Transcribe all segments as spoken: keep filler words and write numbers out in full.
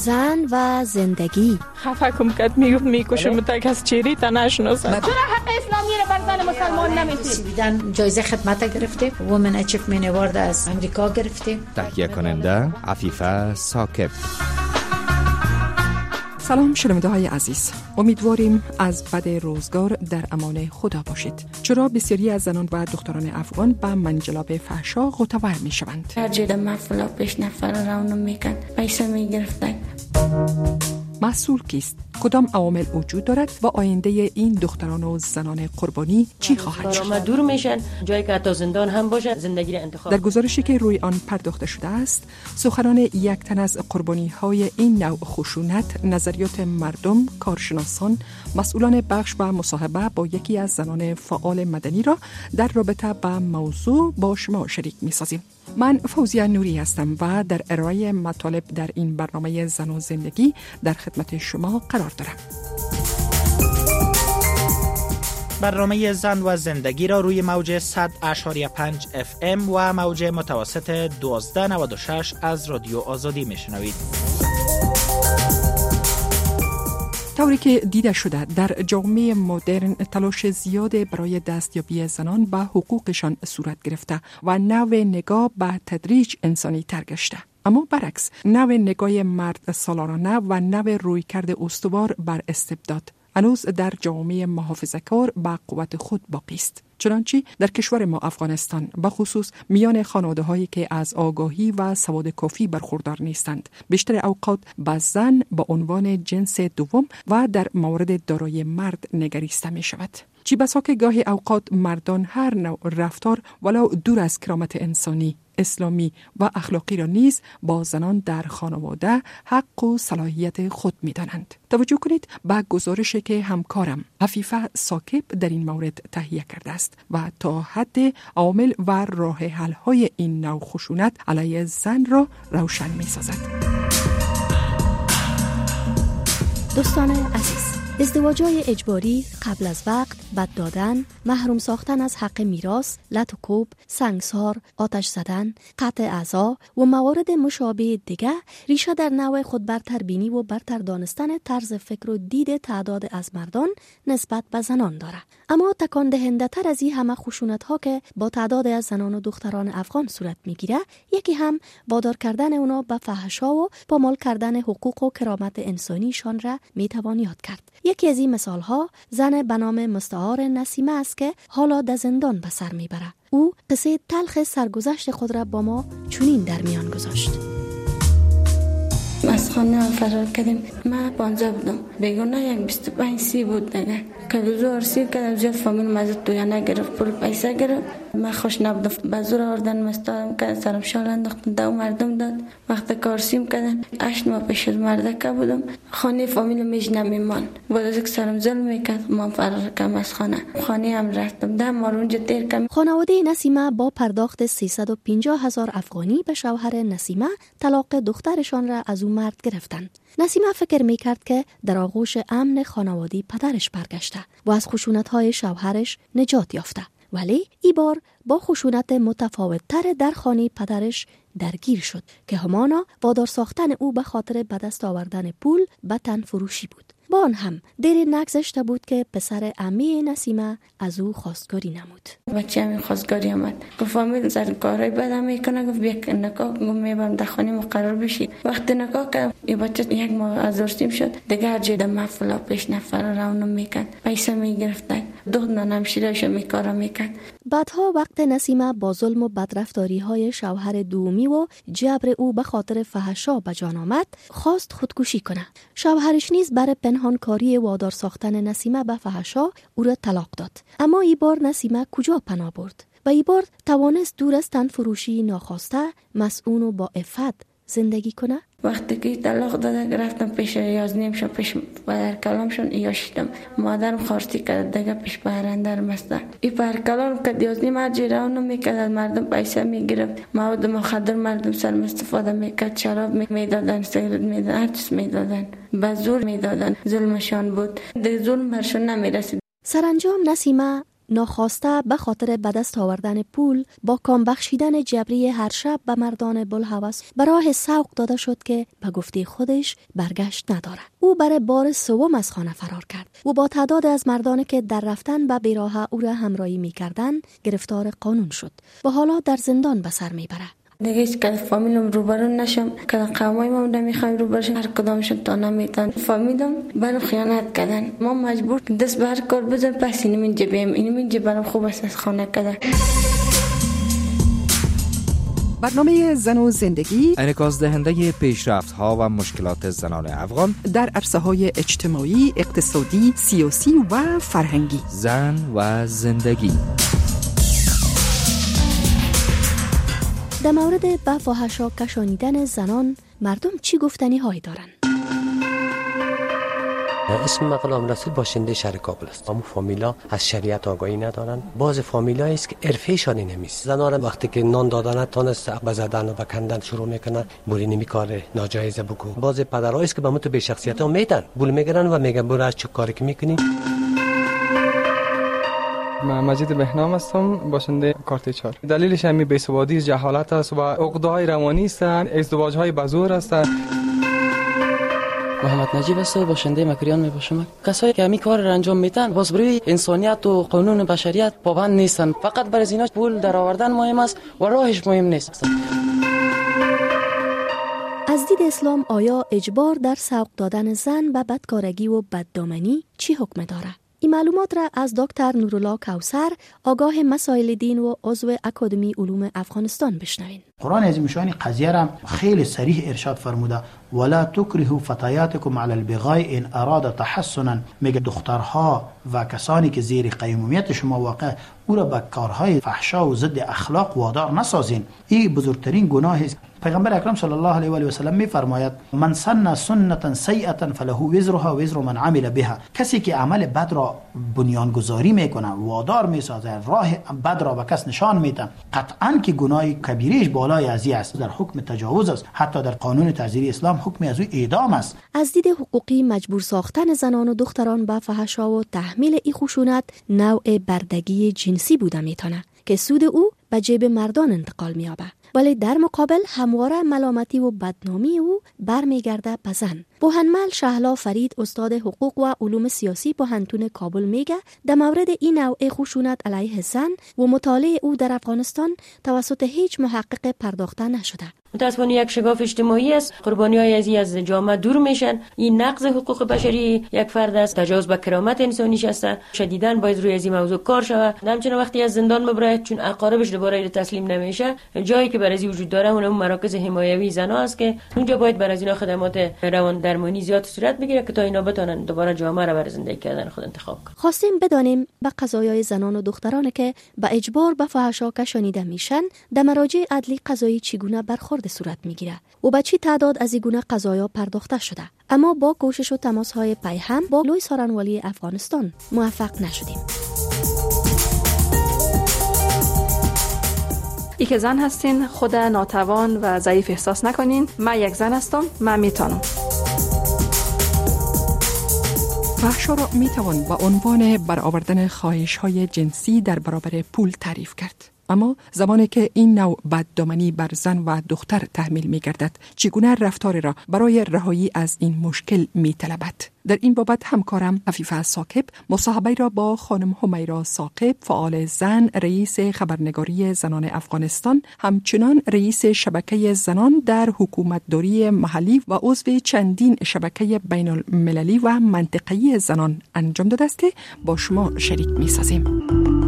زن و زندگی. خفه کم کد میگفت میکشم تا کس چیری تا نشناسم. چرا حق اسلامی رو بر زن مسلمان نمیدید؟ سویدن جایزه خدمت گرفته، وومن اچیومنت اوارد از امریکا گرفته. تهیه کننده عفیفه ثاقب. سلام شنونده های عزیز، امیدواریم از بد روزگار در امان خدا باشید. چرا بسیاری از زنان و دختران افغان به منجلاب فحشا غوطه‌ور می شوند؟ هر جای مفلا پیش نفر راونو میکن، پیسه میگرفتن. مسئول کیست؟ کدام عوامل وجود دارد و آینده این دختران و زنان قربانی چی خواهد شد؟ دور میشن، جایی که حتی زندان هم باشن زندگی را انتخاب. در گزارشی که روی آن پرداخته شده است، سخنان یک تن از قربانی های این نوع خشونت، نظریات مردم، کارشناسان، مسئولان بخش و مصاحبه با یکی از زنان فعال مدنی را در رابطه با موضوع با شما شریک می سازیم. من فوزیه نوری هستم و در ارائه مطالب در این برنامه زن و زندگی در خدمت شما قرار دارم. برنامه زن و زندگی را روی موج صد و پنج اف ام و موج متوسط دوازده نود و شش از رادیو آزادی میشنوید. طوری که دیده شده در جامعه مدرن تلاش زیاد برای دستیابی زنان به حقوقشان صورت گرفته و نوع نگاه به تدریج انسانی تر گشته. اما برعکس، نوع نگاه مرد سالارانه و نوع رویکرد استوار بر استبداد هنوز در جامعه محافظه‌کار با قوت خود باقی است. چنانچه در کشور ما افغانستان به خصوص میان خانواده‌هایی که از آگاهی و سواد کافی برخوردار نیستند، بیشتر اوقات به زن به عنوان جنس دوم و در مورد دارای مرد نگریسته می شود. چی بسا که گاهی اوقات مردان هر نوع رفتار ولو دور از کرامت انسانی، اسلامی و اخلاقی را نیز با زنان در خانواده حق و صلاحیت خود می دانند. توجه کنید به گزارشی که همکارم عفیفه ثاقب در این مورد تهیه کرده است و تا حد عوامل و راه حل های این نوع خشونت علیه زن را روشن می سازد. دوستان عزیز، ازدواج‌های اجباری، قبل از وقت، بد دادن، محروم ساختن از حق میراث، لط و کوب، سنگسار، آتش زدن، قطع اعضا و موارد مشابه دیگر ریشه در نوع خود برتر بینی و برتر دانستن طرز فکر و دید تعداد از مردان نسبت به زنان دارد. اما تکان دهنده تر از این همه خشونت ها که با تعداد از زنان و دختران افغان صورت میگیره، یکی هم وادار کردن اونا به فحشا و پامال کردن حقوق و کرامت انسانیشان را میتوان یاد کرد. یکی از این مثال ها زن به نام مستعار نسیمه است که حالا در زندان به سر میبره. او قصه تلخ سرگذشت خود را با ما چنین در میان گذاشت. از خانه فرار کردیم. من پانزده بودم، بیگانه یک بیست و پنج سی بود دیگه. که روزو ارسی کردم زیاد فامیل مزد توی نگرفت، پول پیسه گرفت. من خوش نبودم، بزور آوردن مستادم که سرم شال انداختن دو مردم داد. وقت کارسیم کردن هشت ماه پیش از مردکه بودم، خانه فامیل میش نمیمان. بعد از یک سرم ظلم میکرد، من فرار کردم از خانه. خانه هم رفتم، ده ماه اونجا تیر کردم. خانواده نسیمه با پرداخت سیصد و پنجاه هزار افغانی به شوهر نسیمه طلاق دخترشان را از او مرد گرفتند. نسیمه فکر میکرد که در آغوش امن خانوادی پدرش برگشته و از خشونت‌های شوهرش نجات یافته، ولی ای بار با خشونت متفاوت‌تر در خانه پدرش درگیر شد که همانا وادار ساختن او به خاطر به دست آوردن پول به تن فروشی بود. با آن هم دیر نگذشته بود که پسر عمه نسیمه از او خواستگاری نمود. بچه همین خواستگاری آمد، گفت فامیل زر کارای بدم میکنه، گفت یک نکاح گفت میبرم در خانه مقرر بشی. وقتی نکاح کردم این بچه یک ماه از ارسیم شد، دیگه هر جای در مفلا پیش نفر راونو میکن، پیسه میگرفتن، دختران همشیرهشو میکارا میکن. بعدها وقت نسیمه با ظلم و بدرفتاری های شوهر دومی و جبر او به خاطر فحشا به جان آمد، خواست خودکشی کنه. شوهرش نیز برای پنهانکاری وادار ساختن نسیمه به فحشا او را طلاق داد. اما این بار نسیمه کجا پناه برد؟ و این بار توانست دور از تن فروشی ناخواسته، مسئول و با عفت زندگی کنه؟ وقتی که طلاق داده رفتم پیش یازنیم شو پیش بر کلامشون یاشیدم. مادرم خارتی کرد دیگه پیش برندر مسته. این بر کلام که یازنیم اجرا میکرد، مردم پیسه میگرفت، مواد مخدر مردم سر استفاده میکرد، شراب میدادن، سیگرت میدادن، هر چیز میدادن، به زور میدادن. ظلمشان بود، دیگه ظلم برشون نمیرسید. سرانجام نسیمه ناخواسته به خاطر به دست آوردن پول با کام بخشیدن جبری هر شب به مردان بلهوس به راه سوق داده شد که به گفته خودش برگشت نداره. او برای بار سوم از خانه فرار کرد و با تعداد از مردانی که در رفتن به بیراه او را همراهی می‌کردن گرفتار قانون شد و حالا در زندان به سر میبره. دیگه هیچ که فامیلم روبرو نشم که قومای ما نمیخوایم روبرشن، هر کدامشون تا نمیتن. فامیلم برام خیانت کردن، ما مجبور دست بر کار بزن پس اینم این جبیم اینم این جبرم خوب است از خانه کردن. برنامه زن و زندگی انعکاس دهنده پیشرفت‌ها و مشکلات زنان افغان در عرصه‌های اجتماعی، اقتصادی، سیاسی و فرهنگی. زن و زندگی. در مورد به فاحشا کشانیدن زنان مردم چی گفتنی هایی دارن؟ اسم من غلام رسول باشنده شهر کابل است. اما فامیلا از شریعت آگاهی ندارن. باز فامیلایی است که عرفه‌شان نمیست. زنان وقتی که نان دادن تونست بزدن و بکندن شروع میکنن، بولی نمی کار ناجایز بگو. باز پدرایی است که به مت به شخصیت ها میدن، بول میگیرن و میگن برو از چه کاری که میکنی. من مجید بهنام هستم، باشنده کارت چهار. دلیلش همین بی‌سوادی، جهالت است و عقده‌های روانی است، ازدواج‌های بزرگ است. محمد نجیب است، باشنده مکریان میباشم. کسایی که همین کار را انجام میدن باز بروی انسانیت و قانون بشریت پابند نیستن، فقط برای زینا پول در آوردن مهم است و راهش مهم نیست. از دید اسلام آیا اجبار در سوق دادن زن به بدکارگی و بددامنی چی حکم داره؟ این معلومات را از دکتر نورالله کوثر، آگاه مسائل دین و عضو اکادمی علوم افغانستان بشنوین. قرآن عظیم شان قضیه را خیلی صریح ارشاد فرموده، ولا تکرهوا فتياتكم على البغاء ان اراد تحسنا. میگه دخترها و کسانی که زیر قیمومیت شما واقع او را به کارهای فحشا و ضد اخلاق وادار نسازین. این بزرگترین گناه است. پیغمبر اکرم صلی الله علیه و آله و سلم میفرماید من سن سنتا سیئه فله وزرها وزر من عمل بها. کسی که عمل بد را بنیانگذاری میکنه، وادار میسازه، راه بد را به کس نشان میده، قطعا که گناه کبیرش بالای ازی است، در حکم تجاوز است. حتی در قانون تعزیری اسلام حکم از او اعدام است. از دید حقوقی مجبور ساختن زنان و دختران به فحشا و تحمیل این خشونت نوع بردگی جنسی بوده میتونه که سود او به جیب مردان انتقال میابه، ولی در مقابل همواره ملامتی و بدنامی او برمیگرده به زن. بوهنمل شهلا فرید، استاد حقوق و علوم سیاسی پوهنتون کابل، میگه در مورد این نوع خشونت علیه زن و مطالعه او در افغانستان توسط هیچ محقق پرداخته نشده. متاسفانه یک شگاف اجتماعی است. قربانی‌های ازی از جامعه دور میشن. این نقض حقوق بشری یک فرد است، تجاوز به کرامت انسانیش است. شدیداً باید روی از این موضوع کار شود. همچنین وقتی از زندان مبرد چون اقاربش دوباره ایر تسلیم نمیشه، جایی که برای وجود داره اون مراکز حمایوی زنا است که اونجا باید برای اینا خدمات روان درمانی زیاد صورت بگیره که تا اینا بتونن دوباره جامعه را برای زندگی کردن خود انتخاب کنن. خواستیم بدانیم به قضایای زنان و دختران که به اجبار به فحشا کشانیده میشن در مراجع عدلی قضایی چگونه برخورد صورت میگیره و به چی تعداد از این گونه قضایا پرداخته شده. اما با کوشش و تماس‌های پیهم با لوی سارنوالی افغانستان موفق نشدیم. ای که زن هستین خود ناتوان و ضعیف احساس نکنین. من یک زن هستم، من میتونم. فحشا را میتوان با عنوان برآوردن خواهش‌های جنسی در برابر پول تعریف کرد. اما زمانی که این نوع بددامنی بر زن و دختر تحمیل می گردد، چگونه رفتار را برای رهایی از این مشکل می طلبد؟ در این بابت همکارم عفیفه ساکب مصاحبه را با خانم همیرا ساکب، فعال زن، رئیس خبرنگاری زنان افغانستان، همچنان رئیس شبکه زنان در حکومتداری محلی و عضو چندین شبکه بین المللی و منطقه‌ای زنان انجام داده است که با شما شریک می سازیم.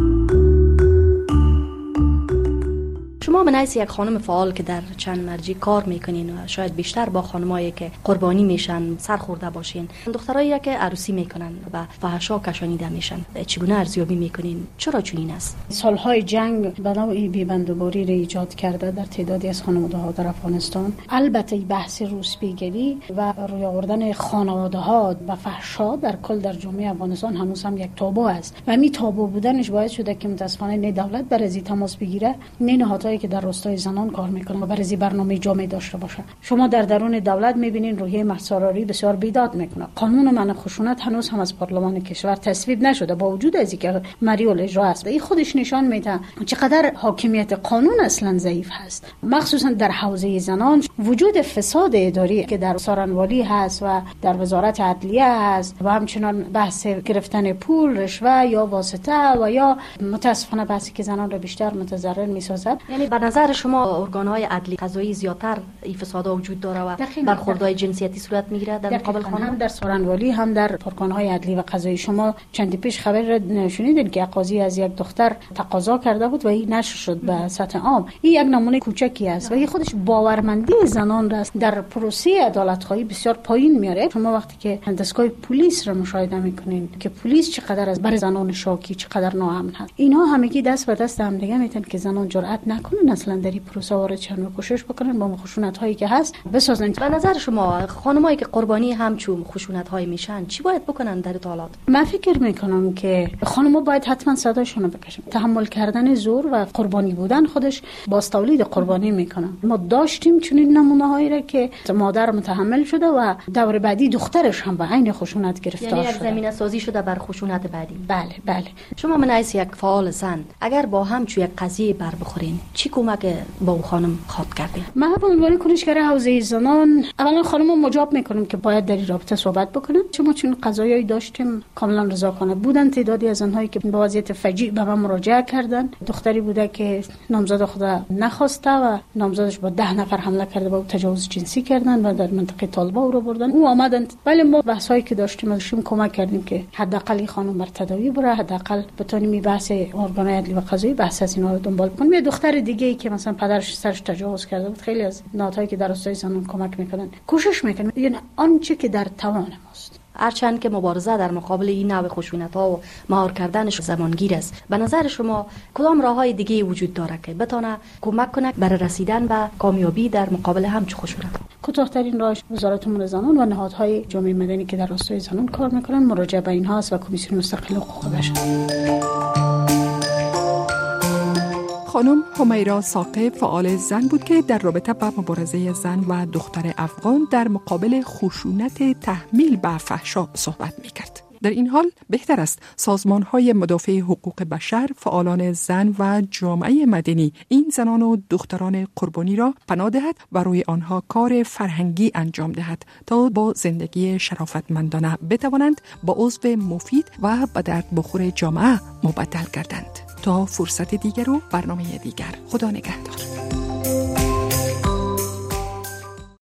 شما به نحیث یک خانم فعال که در چند مرجع کار میکنین و شاید بیشتر با خانمایی که قربانی میشن سرخورده باشین، دخترایی که عروسی میکنن و فحشا کشانیده میشن، چگونه ارزیابی میکنین؟ چرا چنین است؟ سالهای جنگ به نوعی بی‌بندوباری را ایجاد کرده در تعدادی از خانواده‌ها در افغانستان. البته بحث روسپیگری و روی آوردن خانواده‌ها به فحشا در کل در جامعه افغانستان هنوز هم یک تابو است و می تابو بودنش باعث شده که متاسفانه نه دولت بر از تماس بگیره، نه نهادهایی که در راستای زنان کار میکنن و برای برنامه جامع داشته باشن. شما در درون دولت میبینین روحیه مهسا بسیار بیداد میکنه. قانون منع خشونت هنوز هم از پارلمان کشور تصویب نشده با وجود از اینکه مریول اجرا است. این خودش نشان میده چقدر حاکمیت قانون اصلا ضعیف هست، مخصوصا در حوزه زنان. وجود فساد اداری که در سارنوالی هست و در وزارت عدلیه هست و همچنان بحث گرفتن پول، رشوه یا واسطه و یا متاسفانه بحثی که زنان را بیشتر متضرر میسازد. یعنی به نظر شما ارگان‌های عدلی قضایی زیاتر این فسادها وجود داره و برخوردهای جنسیتی صورت میگیره در مقابل خانم؟ هم در سارنوالی هم در ارگان‌های عدلی و قضایی. شما چندی پیش خبر شنیدین که قاضی از یک دختر تقاضا کرده بود و این نشر شد به سطح عام. این یک نمونه کوچکی است و این خودش باورمندی زنان را در پروسه عدالت‌خواهی بسیار پایین میاره. شما وقتی که دستگاه پلیس را مشاهده میکنین که پلیس چقدر از بر زنان شاکی چقدر ناامن هست، اینا همگی دست به دست هم دیگه میتن که زنان جرأت نکنن اصلا در این پروسه وارد شدن و کوشش بکنن با خشونت‌هایی که هست بسازن. به نظر شما خانمایی که قربانی همچون خشونت‌های میشن چی باید بکنن در اطالات؟ من فکر میکنم که خانم‌ها باید حتما صداشون رو بکشن. تحمل کردن زور و قربانی بودن خودش باز تولید قربانی میکنه. ما داشتیم چنین نمونه‌هایی را که مادر متحمل شده و دور بعدی دخترش هم به عین خشونت گرفتار شده. یعنی یک زمینه سازی شده بر خشونت بعدی. بله بله. شما من از یک فعال زن اگر با هم چو یک قضیه بر بخورین چی کمک با اون خانم خواد کردین؟ من به عنوان کنشگر حوزه زنان اولا خانم مجاب میکنم که باید در این رابطه صحبت بکنن. چون چون قضایایی داشتیم کاملا رضاکنه بودن. تعدادی از آنهایی که به وضعیت فجیع به من مراجعه کردن، دختری بوده که نامزد خدا نخواسته و نامزدش با ده نفر حمله کرده و تجاوز جنسی کردن و در منطقه طالبا او رو بردن. او آمدن ولی ما بحثایی که داشتیم ازشون کمک کردیم که حداقل این خانم بر تداوی بره، حداقل بتونیم این بحث ارگان‌های عدلی و قضایی بحث از اینا رو دنبال کنیم. یه دختر دیگه ای که مثلا پدرش سرش تجاوز کرده بود، خیلی از نهادهایی که در راستای زنان کمک میکنن کوشش میکنن یعنی آنچه که در توان ماست. هرچند که مبارزه در مقابل این نوع خشونت‌ها و مهار کردنش زمانگیر است، به نظر شما کدام راه‌های دیگه وجود داره که بتونه کمک کنه برای رسیدن به کامیابی در مقابل همچین خشونت؟ کوتاه‌ترین راهش وزارت امور زنان و نهادهای جامعه مدنی که در راستای زنان کار میکنن مراجعه به اینها است و کمیسیون مستقل حقوق بشر. خانم همیرا ساقه فعال زن بود که در رابطه با مبارزه زن و دختر افغان در مقابل خشونت تحمیل به فحشا صحبت می‌کرد. در این حال بهتر است سازمان‌های مدافع حقوق بشر، فعالان زن و جامعه مدنی این زنان و دختران قربانی را پناه دهد و روی آنها کار فرهنگی انجام دهد تا با زندگی شرافتمندانه بتوانند با عضو مفید و به درد بخور جامعه مبدل گردند. تا فرصت دیگر و برنامه دیگر، خدا نگهدار.